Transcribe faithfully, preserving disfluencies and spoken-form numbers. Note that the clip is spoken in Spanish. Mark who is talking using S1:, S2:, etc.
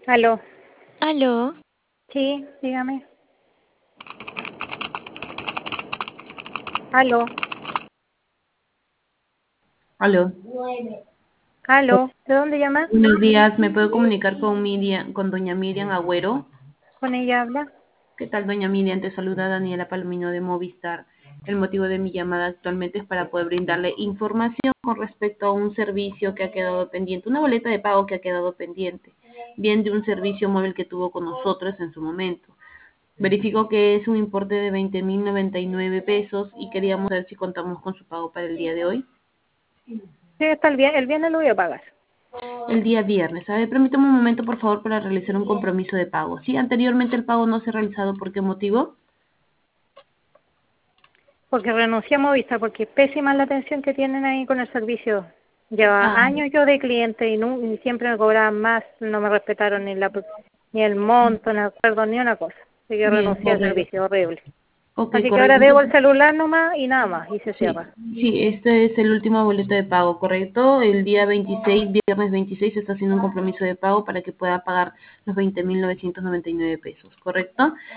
S1: Aló,
S2: Aló,
S1: sí, dígame. Aló,
S3: Aló.
S1: aló, ¿de dónde llama?
S3: Buenos días, ¿me puedo comunicar con Miriam, con doña Miriam Agüero?
S1: ¿Con ella habla?
S3: ¿Qué tal, doña Miriam? Te saluda Daniela Palomino de Movistar. El motivo de mi llamada actualmente es para poder brindarle información con respecto a un servicio que ha quedado pendiente, una boleta de pago que ha quedado pendiente, bien de un servicio móvil que tuvo con nosotros en su momento. Verifico que es un importe de veinte mil noventa y nueve pesos y queríamos saber si contamos con su pago para el día de hoy.
S1: Sí, está el viernes, el viernes lo voy a pagar.
S3: El día viernes. A ver, permítame un momento, por favor, para realizar un compromiso de pago. Sí, anteriormente el pago no se ha realizado. ¿Por qué motivo?
S1: Porque renuncié a Movistar, porque es pésima la atención que tienen ahí con el servicio. Lleva
S3: Ah,
S1: años yo de cliente y, nu- y siempre me cobraban más, no me respetaron ni la ni el monto, ni el acuerdo, ni una cosa. Así que
S3: bien,
S1: renuncié al
S3: correcto.
S1: servicio, horrible.
S3: Ok,
S1: Así que ahora
S3: correcto.
S1: debo el
S3: Entonces,
S1: celular nomás y nada más, y se
S3: sí,
S1: cierra.
S3: sí, este es el último boleto de pago, ¿correcto? El día veintiséis, viernes veintiséis, se está haciendo un compromiso de pago para que pueda pagar los veinte mil novecientos noventa y nueve pesos, ¿correcto?